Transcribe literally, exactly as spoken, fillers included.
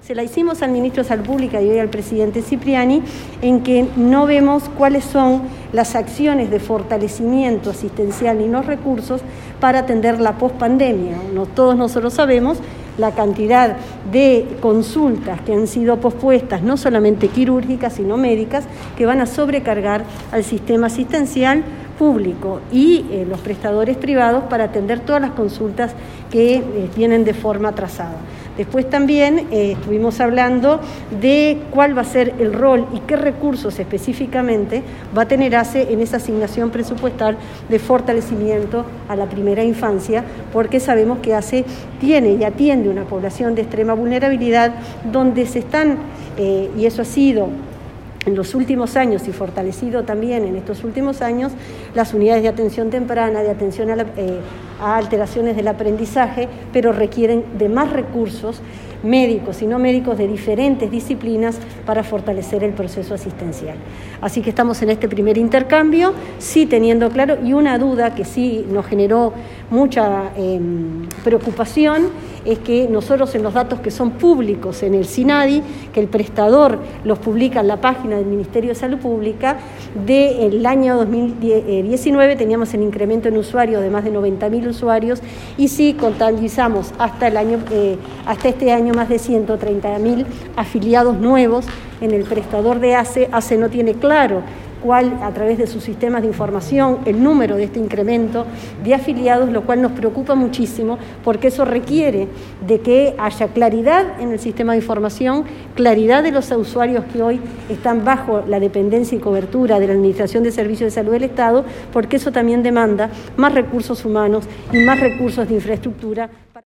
Se la hicimos al ministro de Salud Pública y hoy al presidente Cipriani, en que no vemos cuáles son las acciones de fortalecimiento asistencial y los recursos para atender la pospandemia. No, todos nosotros sabemos la cantidad de consultas que han sido pospuestas, no solamente quirúrgicas, sino médicas, que van a sobrecargar al sistema asistencial público y eh, los prestadores privados para atender todas las consultas que eh, vienen de forma atrasada. Después también eh, estuvimos hablando de cuál va a ser el rol y qué recursos específicamente va a tener ACE en esa asignación presupuestal de fortalecimiento a la primera infancia, porque sabemos que ACE tiene y atiende una población de extrema vulnerabilidad donde se están, eh, y eso ha sido en los últimos años y fortalecido también en estos últimos años, las unidades de atención temprana, de atención a, la, eh, a alteraciones del aprendizaje, pero requieren de más recursos médicos y no médicos de diferentes disciplinas para fortalecer el proceso asistencial. Así que estamos en este primer intercambio, sí teniendo claro, y una duda que sí nos generó mucha eh, preocupación, es que nosotros en los datos que son públicos en el SINADI, que el prestador los publica en la página del Ministerio de Salud Pública, del año dos mil diecinueve teníamos el incremento en usuarios de más de noventa mil usuarios, y sí contabilizamos hasta, el año, eh, hasta este año más de ciento treinta mil afiliados nuevos en el prestador de ACE. ACE no tiene claro cuál, a través de sus sistemas de información, el número de este incremento de afiliados, lo cual nos preocupa muchísimo, porque eso requiere de que haya claridad en el sistema de información, claridad de los usuarios que hoy están bajo la dependencia y cobertura de la Administración de Servicios de Salud del Estado, porque eso también demanda más recursos humanos y más recursos de infraestructura.